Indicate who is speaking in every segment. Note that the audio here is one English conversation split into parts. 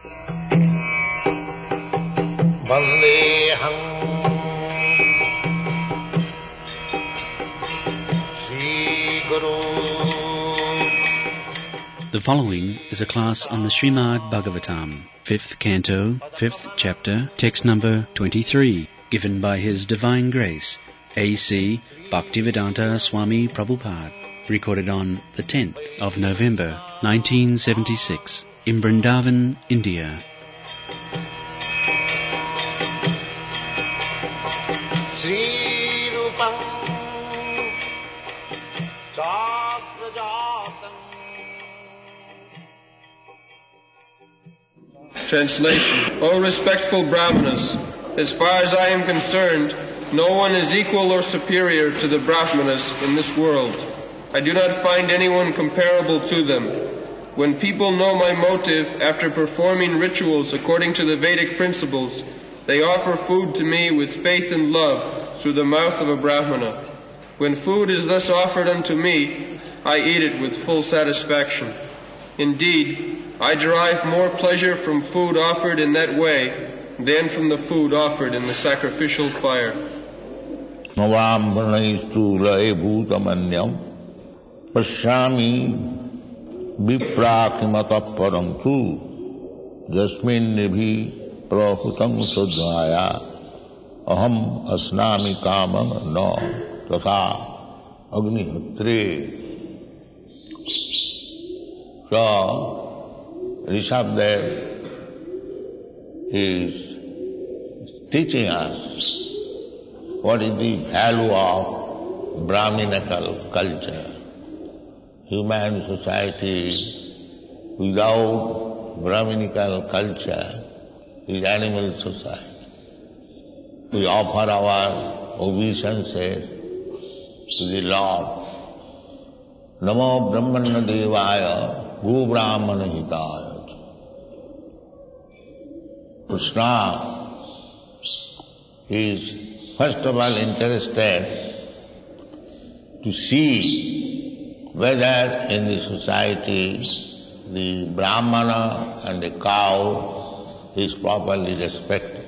Speaker 1: Vandeham Sri Guru.
Speaker 2: The following is a class on the Srimad Bhagavatam, 5th Canto, 5th Chapter, text number 23, given by His Divine Grace, A.C. Bhaktivedanta Swami Prabhupada, recorded on the 10th of November, 1976, in Vrindavan, India.
Speaker 1: Sri Rupam Chakrajatam.
Speaker 3: Translation. O respectful Brahmanas, as far as I am concerned, no one is equal or superior to the Brahmanas in this world. I do not find anyone comparable to them. When people know my motive after performing rituals according to the Vedic principles, they offer food to me with faith and love through the mouth of a Brahmana. When food is thus offered unto me, I eat it with full satisfaction. Indeed, I derive more pleasure from food offered in that way than from the food offered in the sacrificial fire.
Speaker 4: Navam Brahmanaistu Lae Bhutamanyam Pashyami Viprakimata Paramtu Jasmin Nibhi Prahutam Sudhaya Aham Asnami Kamam No Tatha Agnihotri. So, Rishabdev is teaching us what is the value of Brahminical culture. Human society without Brahminical culture is animal society. We offer our obeisances to the Lord. Namo Brahmana Devaya Go Brahmana Hitaya. Krishna is first of all interested to see whether in the society the Brahmana and the cow is properly respected.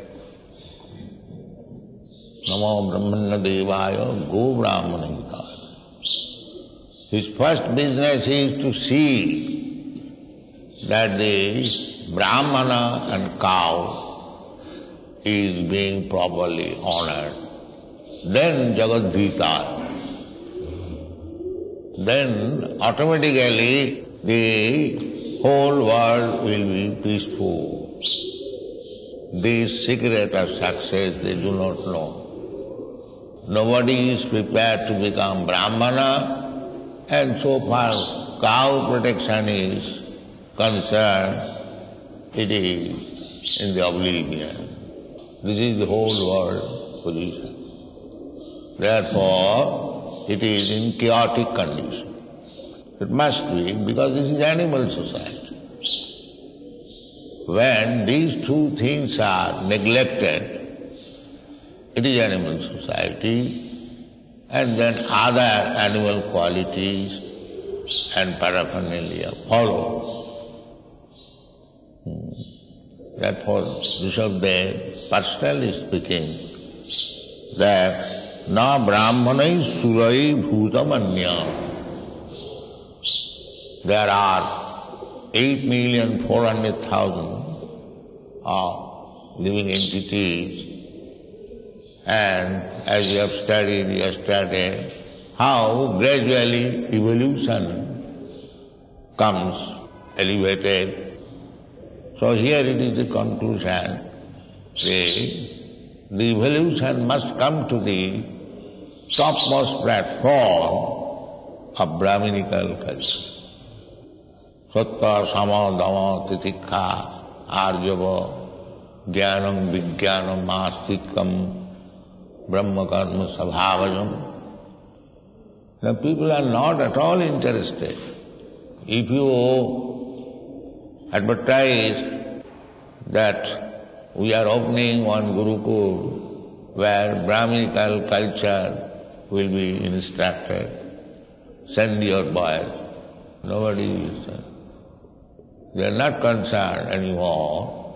Speaker 4: Namo Brahmana Devaya Go Brahmana Hitaya. His first business is to see that the Brahmana and cow is being properly honored. Then Jagadhita. Then automatically the whole world will be peaceful. This secret of success they do not know. Nobody is prepared to become Brahmana, and so far cow protection is concerned, it is in the oblivion. This is the whole world position. Therefore, it is in chaotic condition. It must be, because this is animal society. When these two things are neglected, it is animal society, and then other animal qualities and paraphernalia follow. Therefore, Rishabdev, personally speaking, that na brahmanai surai bhutamanyam. There are 8,400,000 of living entities, and as you have studied yesterday, how gradually evolution comes elevated. So here it is the conclusion. The evolution must come to the topmost platform of Brahminical culture. Sattva, Sama, Dhamma, Titikha, Arjava, Jnanam, Vijnanam, Astikam, Brahma Karma, Sabhavajam. The people are not at all interested. If you advertise that we are opening one Gurukul where Brahminical culture will be instructed, send your boys. Nobody is there. They are not concerned anymore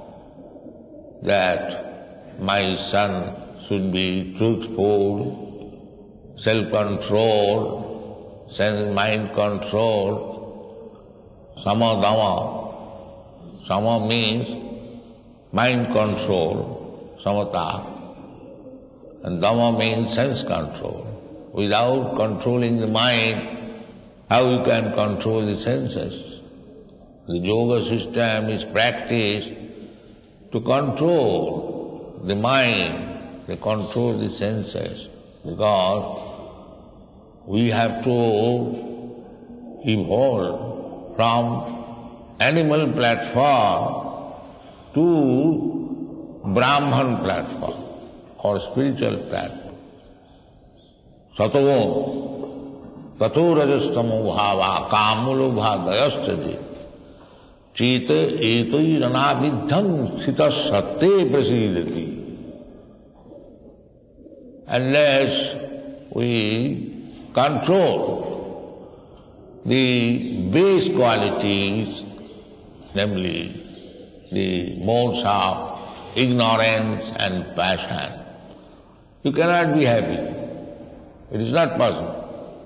Speaker 4: that my son should be truthful, self-controlled, sense-mind controlled, sama dhamma. Sama means mind control, samatha, and dhamma means sense control. Without controlling the mind, how you can control the senses? The yoga system is practiced to control the mind, to control the senses, because we have to evolve from animal platform to Brahman platform or spiritual platform. Sato tato rajastamo bhava kamulobha dayastade cheta etoi ranavidham sita satte prasidati. Unless we control the base qualities, namely the modes of ignorance and passion, you cannot be happy. It is not possible.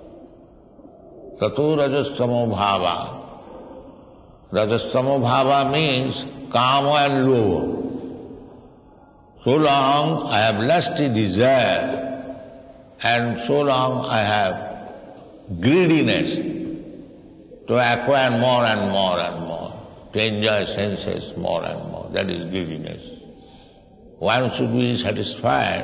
Speaker 4: Tato rajastamo bhava. Rajastamo bhava means kama and lobha. So long I have lusty desire, and so long I have greediness to acquire more and more and more, to enjoy senses more and more. That is greediness. One should be satisfied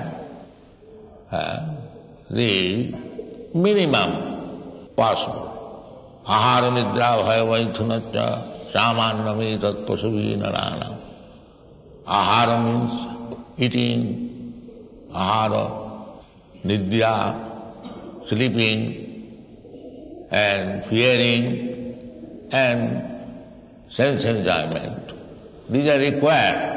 Speaker 4: the minimum possible. Ahara nidra bhaya vaithunacca samannami tat pasuvi narana. Ahara means eating, ahara, nidya, sleeping, and fearing, and sense enjoyment. These are required,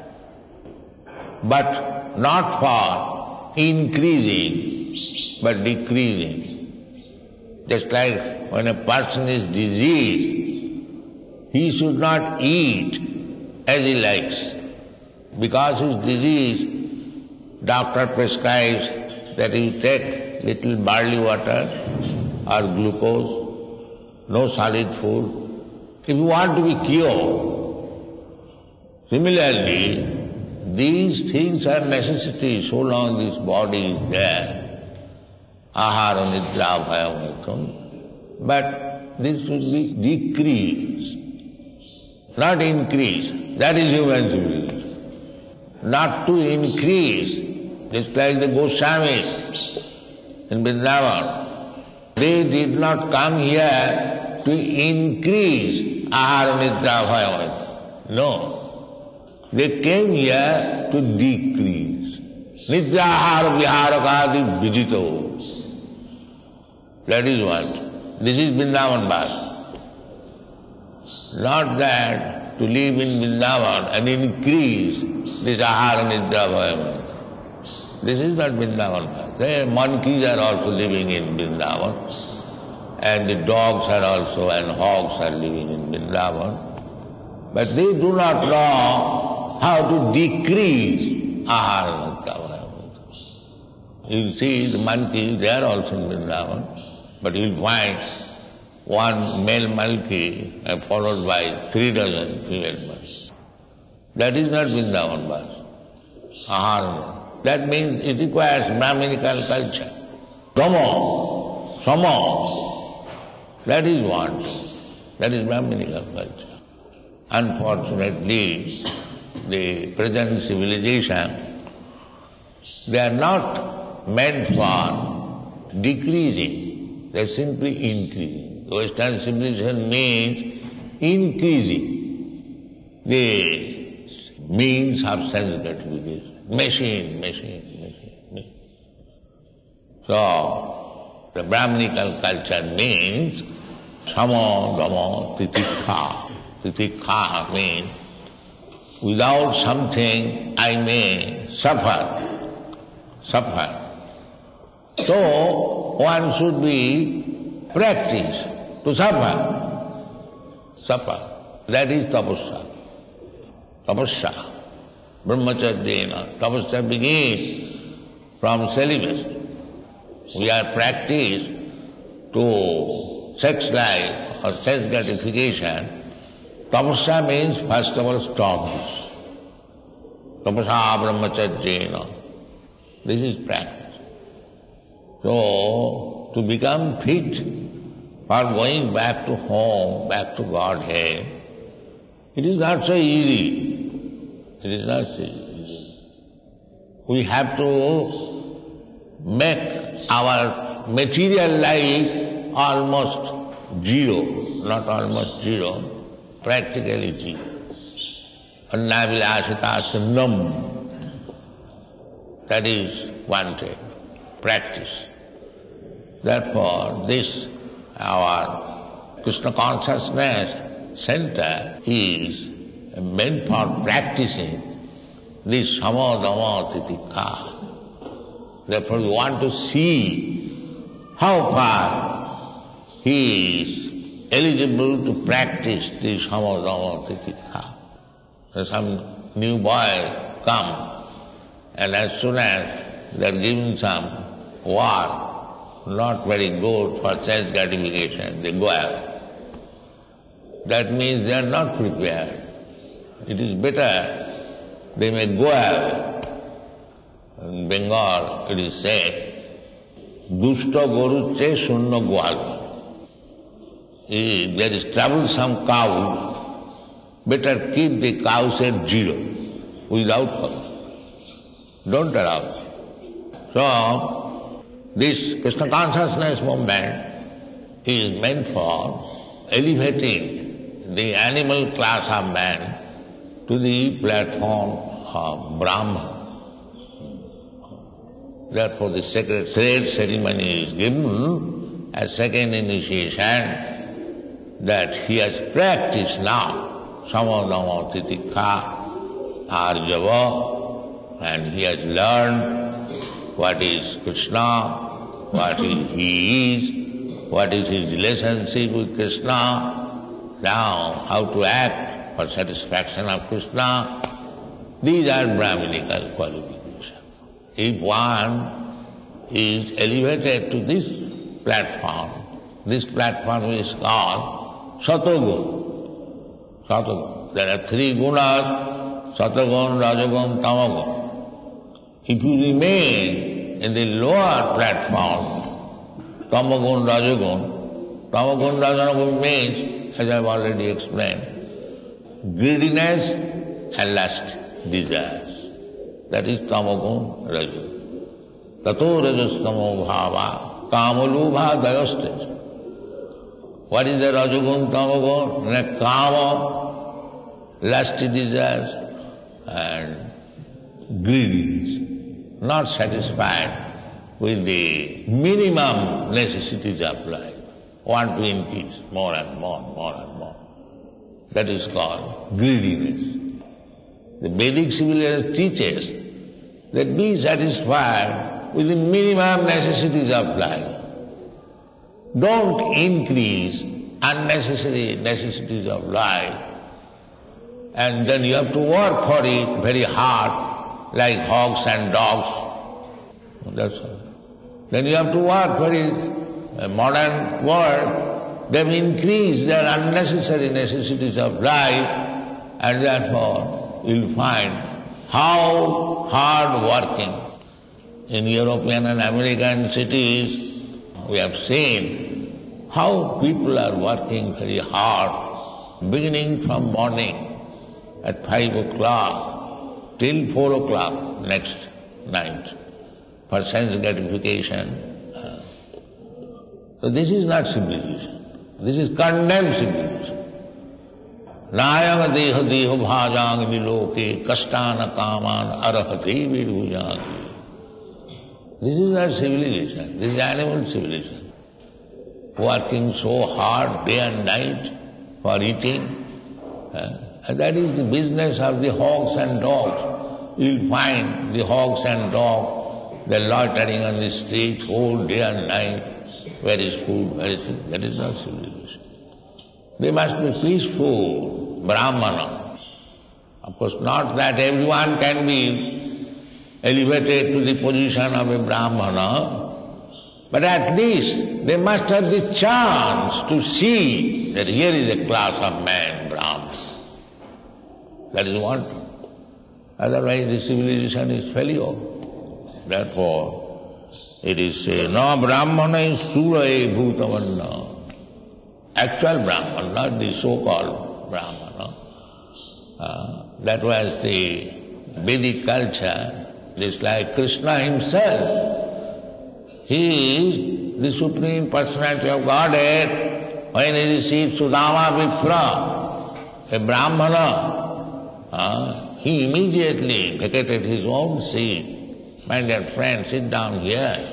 Speaker 4: but not for increasing, but decreasing. Just like when a person is diseased, he should not eat as he likes. Because he is diseased, doctor prescribes that you take little barley water or glucose, no solid food, if you want to be cured. Similarly, these things are necessity so long this body is there. Ahara nidra bhaya vaitham. But this should be decreased, not increase. That is human civilization. Not to increase, just like the Goswamis in Vrindavan. They did not come here to increase ahara nidra bhaya vaitham. No. They came here to decrease. Nidra ahara viharakadi vidito. That is what. This is Vrindavan Bhasa. Not that to live in Vrindavan and increase this ahara nidra bhaya vaitham. This is not Vrindavan Bhasa. The monkeys are also living in Vrindavan, and the dogs are also, and hogs are living in Vrindavan. But they do not know how to decrease ahara nidra bhaya vaitham. You see the monkeys, they are also in Vrindavan, but you'll find one male monkey followed by 3 dozen female monkeys. That is not Vrindavan Bhasa. Ahara. That means it requires Brahminical culture. Dhamma, sama. That is what? That is Brahminical culture. Unfortunately, the present civilization, they are not meant for decreasing. They are simply increasing. Western civilization means increasing the means of sense gratification. Machine. So, the Brahminical culture means sama, dhamma, titikha. Titikha means without something I may suffer. So, one should be practiced to suffer. That is tapasya. Tapasya. Brahmacharyena. Tapasya begins from celibacy. We are practiced to sex life or sex gratification. Tapasya means first of all storms. Tapasya brahmacharyena. This is practice. So, to become fit for going back to home, back to Godhead, it is not so easy. It is not so easy. We have to make our material life almost zero, not almost zero, practically zero. Annavilasita sunnam. That is wanted, practice. Therefore, this, our Krishna Consciousness Center is meant for practicing this samadama titikha. Therefore, we want to see how far he is eligible to practice this samadama titikha. Some new boy come, and as soon as they are given some work, not very good for sense gratification, they go out. That means they are not prepared. It is better they may go out. In Bengal it is said, Dushta goruche sunna gwal. If there is troublesome cow, better keep the cows at zero, without cow. Don't allow. So, this Krishna consciousness movement is meant for elevating the animal class of man to the platform of Brahman. Therefore, the sacred thread ceremony is given as second initiation, that he has practiced now samadama titikha arjava, and he has learned what is Krishna, what he is, what is his relationship with Krishna, now how to act for satisfaction of Krishna. These are Brahminical qualifications. If one is elevated to this platform is called Satagun. Satagun. There are three gunas, Satagun, Rajagun, Tamagun. If you remain in the lower platform, Tamagun, Rajagun means, as I have already explained, greediness and lust, desires. That is Tamagun, Rajagun. Tato rajastamo bhava, kamalubha dayaste. What is the Rajagun, Tamagun? Kama, lusty desires and greediness. Not satisfied with the minimum necessities of life, want to increase more and more, more and more. That is called greediness. The Vedic civilization teaches that be satisfied with the minimum necessities of life. Don't increase unnecessary necessities of life, and then you have to work for it very hard, like hogs and dogs. That's all. Then you have to work for it. A modern world, they've increased their unnecessary necessities of life, and therefore you'll find how hard working. In European and American cities, we have seen how people are working very hard, beginning from morning at 5 o'clock, till 4 o'clock next night for sense gratification. So this is not civilization. This is condemned civilization. Nayam deha deha bhajang niloke kastana kaman arahati vidhujang. This is not civilization. This is animal civilization. Working so hard day and night for eating. And that is the business of the hogs and dogs. You'll find the hogs and dogs, they're loitering on the street whole day and night. Where is food? Where is it? That is not civilization. They must be peaceful. Brahmana. Of course, not that everyone can be elevated to the position of a Brahmana, but at least they must have the chance to see that here is a class of man, Brahmana. That is one. Otherwise the civilization is failure. Therefore, it is said, no Brahmana surae bhutavanna. Actual Brahmana, not the so-called Brahmana. That was the Vedic culture. Just like Krishna himself. He is the Supreme Personality of Godhead. When he received Sudama Vipra, a Brahmana, he immediately vacated his own seat. My dear friend, sit down here.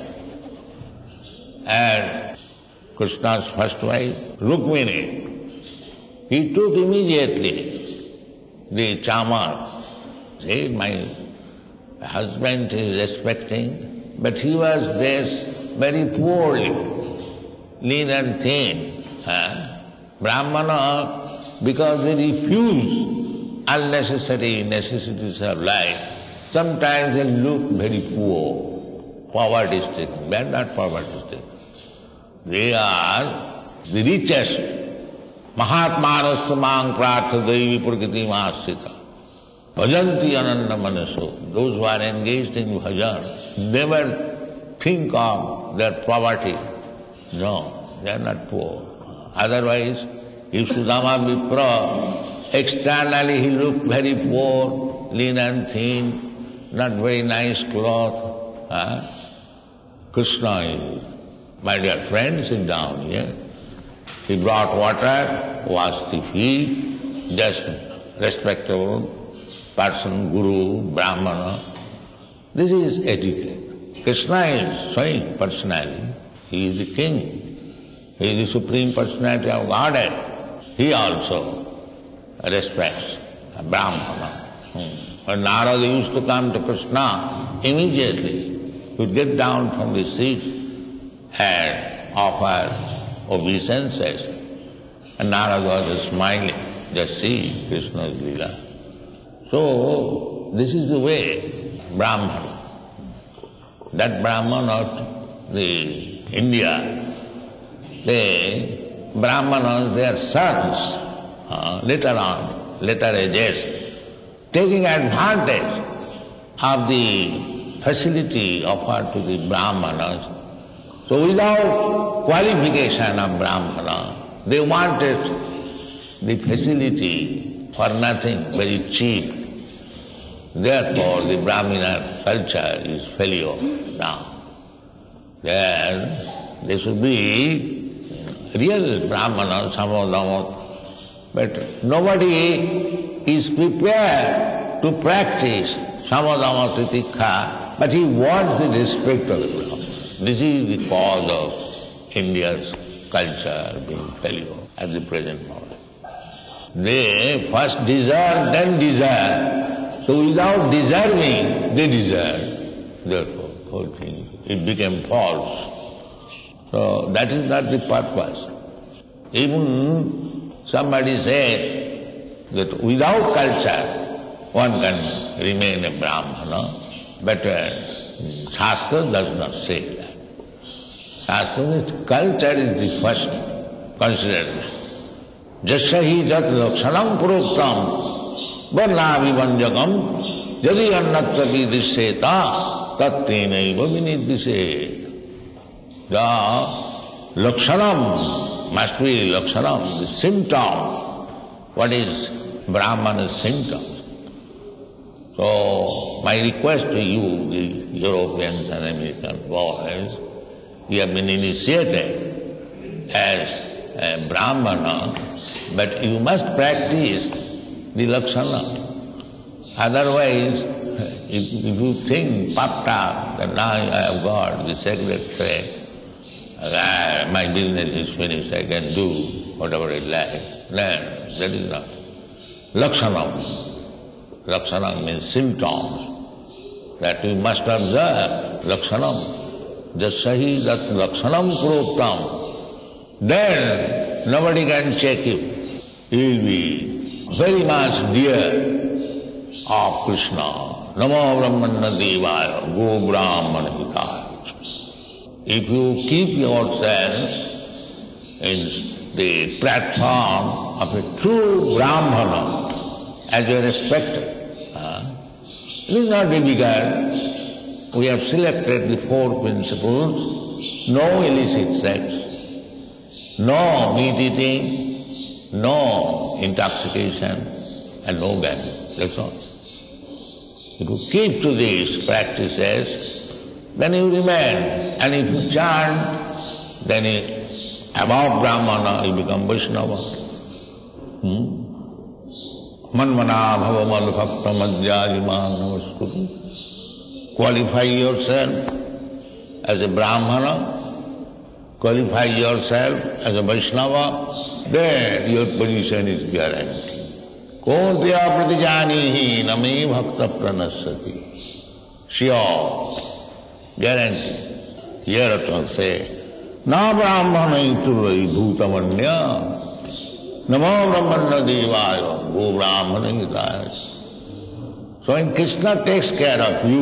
Speaker 4: And Krishna's first wife, Rukmini, he took immediately the chamar. See, my husband is respecting, but he was dressed very poorly, lean and thin. Brahmana, because they refuse unnecessary necessities of life, sometimes they look very poor, poverty-stricken. They are not poverty-stricken. They are the richest. Mahatmanasya mang prartha devi prakriti masita. Bhajanti ananda manaso. Those who are engaged in bhajan never think of their poverty. No, they are not poor. Otherwise, if Sudama Vipra, externally he looked very poor, lean and thin, not very nice cloth. Krishna is, my dear friend, sit down here. He brought water, washed the feet, just respectable person, guru, brahmana. This is etiquette. Krishna is showing personality. He is the king. He is the Supreme Personality of Godhead. He also respects a brahmana. When Narada used to come to Krishna, immediately he would get down from the seat and offer obeisances. And Narada was smiling, just see Krishna's Leela. So, this is the way, Brahmana. That Brahmana, the India, the Brahmanas, their sons, later on, later ages, taking advantage of the facility offered to the Brahmanas. So without qualification of Brahmana, they wanted the facility for nothing, very cheap. Therefore, the Brahmana culture is failure now. There should be real Brahmana, Samadhamma, but nobody is prepared to practice Samadhamma Titikha, but he wants the respect of the Brahmana. This is the cause of India's culture being failure at the present moment. They first deserve, then desire. So without deserving, they desire. Therefore, whole thing, it became false. So that is not the purpose. Even somebody says that without culture, one can remain a Brahmana, but Shastra does not say that. Shastra says culture is the first consideration. Jasya hi jat lakshanam proktam varnavivanjakam jadi annatra vidisheta tattenaiva viniddiset. The lakshanam must be lakshanam, the symptom. What is Brahmana's symptom? So, my request to you, the Europeans and American boys, you have been initiated as a Brahmana, but you must practice the Lakshana. Otherwise, if you think puffed up that now I have got the sacred thread, my business is finished, I can do whatever I like, then that is not. Lakshana. Lakshana means symptoms that we must observe. Lakshanam. Jasahi that lakshanam proktam. Then nobody can check you. You will be very much dear of Krishna. Namo Brahmana Devaya Go Brahmana Hitaya. If you keep yourself in the platform of a true Brahmana as a respecter, it is not difficult. We have selected the 4 principles: no illicit sex, no meat eating, no intoxication, and no gambling. That's all. If you keep to these practices, then you remain. And if you chant, then above Brahmana you become Vaishnava. Manmana bhavamal bhakta madhyajimam namaskuru. Qualify yourself as a Brahmana, qualify yourself as a Vaishnava, then your position is guaranteed. Kontya pratijanihi nami bhakta pranasati. Sure, guaranteed. Here it will say, na brahmana iturai bhutamanya, namo brahmana devaya go brahmana hitaya. So when Krishna takes care of you,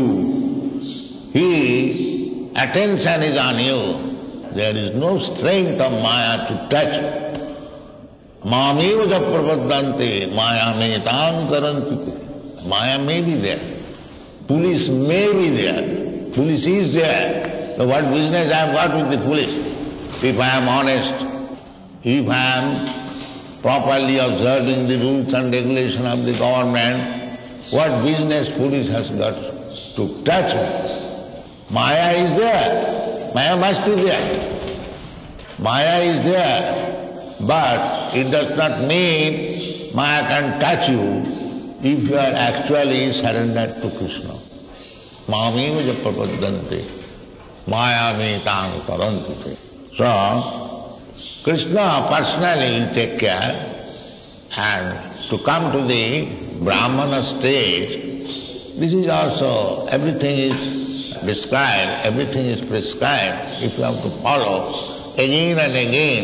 Speaker 4: His attention is on you. There is no strength of Maya to touch you. Mameva japrapaddante Maya metam tarantite. Maya may be there. Police may be there. Police is there. So what business I have got with the police? If I am honest, if I am properly observing the rules and regulations of the government, what business police has got to touch me? Maya is there. Maya must be there. Maya is there. But it does not mean Maya can touch you if you are actually surrendered to Krishna. Mameva japrapaddante Maya metam tarantite. So, Krishna personally will take care, and to come to the Brahmana stage, this is also, everything is described, everything is prescribed. If you have to follow again and again,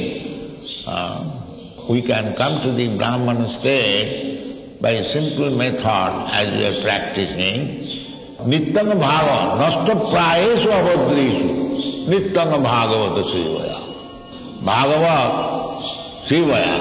Speaker 4: we can come to the Brahmana stage by a simple method as we are practicing. Nityam bhava, nasta prayesu avadresu, nityam bhagavata sevaya. Bhagavat sevaya.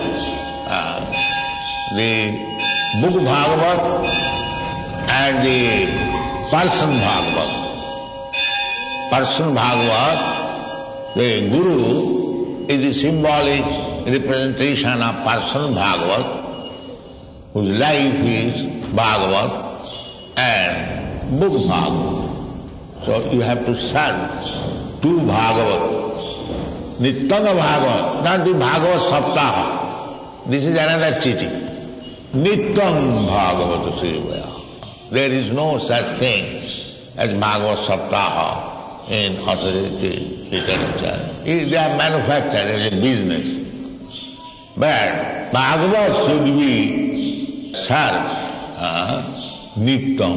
Speaker 4: The book Bhagavat and the person Bhagavat. Person Bhagavat, the Guru, is the symbolic representation of person Bhagavat, whose life is Bhagavat, and book Bhagavat. So you have to serve two Bhagavat. Nityam Bhagavat, not the Bhagavat Saptaha. This is another cheating. Nityam Bhagavata Sevaya. There is no such thing as Bhagavad Saptaha in authority literature. They are manufactured as a business. But Bhagavad should be served Nityam.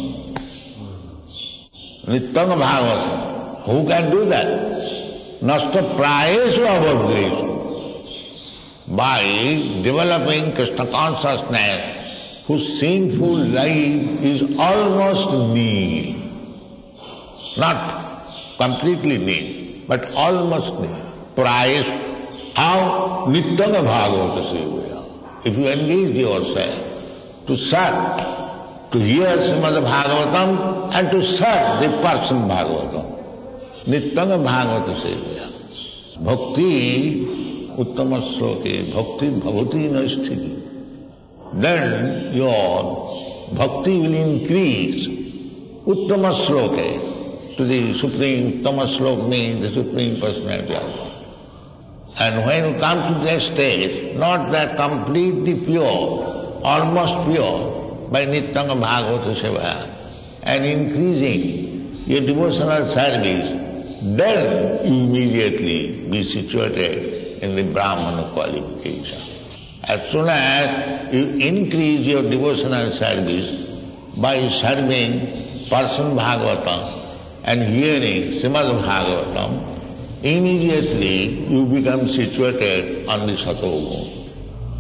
Speaker 4: Nityam Bhagavata. Who can do that? Nasta prayesu avadresu. By developing Krishna consciousness, whose sinful life is almost nil. Not completely nil, but almost nil. Prayesu. How? Nityam Bhagavata Sevaya. If you engage yourself to serve, to hear Srimad Bhagavatam and to serve the person Bhagavatam. Nityam Bhagavata Sevaya. Bhakti Uttama Sloke, Bhakti Bhavati Naisthiti. Then your bhakti will increase. Uttama Sloke, to the Supreme, Uttama Slok means the Supreme Personality of God. And when you come to that stage, not that completely pure, almost pure, by Nityam Bhagavata Sevaya, and increasing your devotional service, then you immediately be situated in the Brahmana qualification. As soon as you increase your devotional service by serving person Bhagavatam and hearing Srimad Bhagavatam, immediately you become situated on the Satoguna.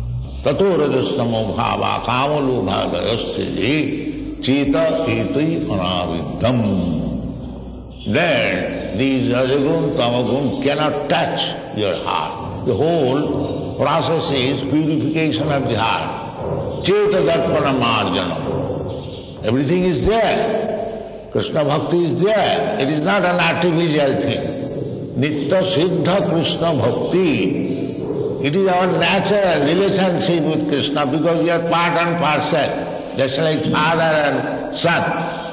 Speaker 4: tato rajastamo bhava kamalobha dayasya cheta etui anaviddham. Then these rajagun, tamagun cannot touch your heart. The whole process is purification of the heart. Cheta darpana marjanam. Everything is there. Krishna bhakti is there. It is not an artificial thing. Nitya siddha Krishna bhakti. It is our natural relationship with Krishna because we are part and parcel. Just like father and son.